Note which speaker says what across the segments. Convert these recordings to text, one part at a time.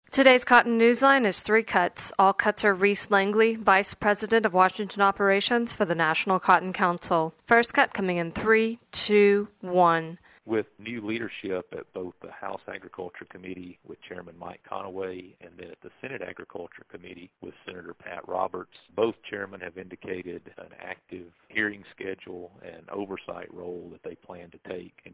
Speaker 1: Today's Cotton Newsline is three cuts. All cuts are Reese Langley, Vice President of Washington Operations for the National Cotton Council. First cut coming in 3, 2, 1.
Speaker 2: With new leadership at both the House Agriculture Committee with Chairman Mike Conaway and then at the Senate Agriculture Committee with Senator Pat Roberts, both chairmen have indicated an active hearing schedule and oversight role that they plan to take in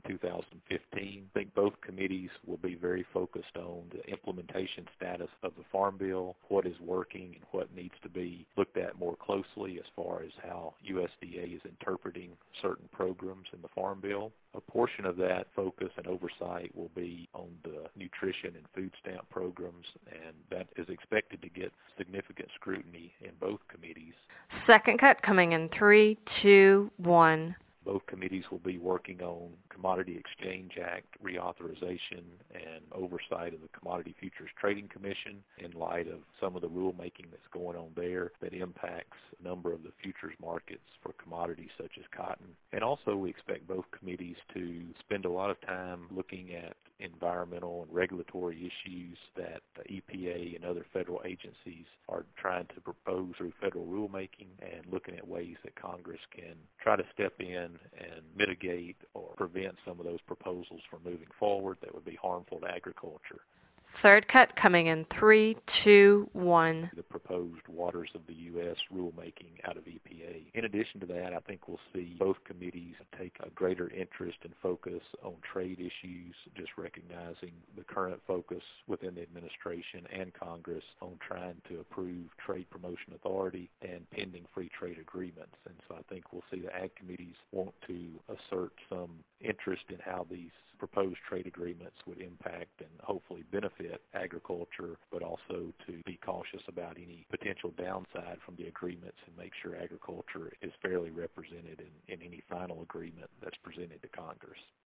Speaker 2: 2015. I think both committees will be very focused on the implementation status of the Farm Bill, what is working and what needs to be looked at more closely as far as how USDA is interpreting certain programs in the Farm Bill. A portion of that focus and oversight will be on the nutrition and food stamp programs, and that is expected to get significant scrutiny in both committees.
Speaker 1: Second cut coming in 3, 2, 1.
Speaker 2: Both committees will be working on Commodity Exchange Act reauthorization and oversight of the Commodity Futures Trading Commission in light of some of the rulemaking that's going on there that impacts a number of the futures markets for commodities such as cotton. And also we expect both committees to spend a lot of time looking at environmental and regulatory issues that the EPA and other federal agencies are trying to propose through federal rulemaking and looking at ways that Congress can try to step in and mitigate or prevent some of those proposals from moving forward that would be harmful to agriculture.
Speaker 1: Third cut coming in 3, 2, 1.
Speaker 2: The proposed Waters of the U.S. rulemaking out of EPA. In addition to that, I think we'll see both committees take a greater interest and focus on trade issues, just recognizing the current focus within the administration and Congress on trying to approve trade promotion authority and pending free trade agreements. And so I think we'll see the Ag committees want to assert some interest in how these proposed trade agreements would impact and hopefully benefit agriculture, but also to be cautious about any potential downside from the agreements and make sure agriculture is fairly represented in any final agreement that's presented to Congress.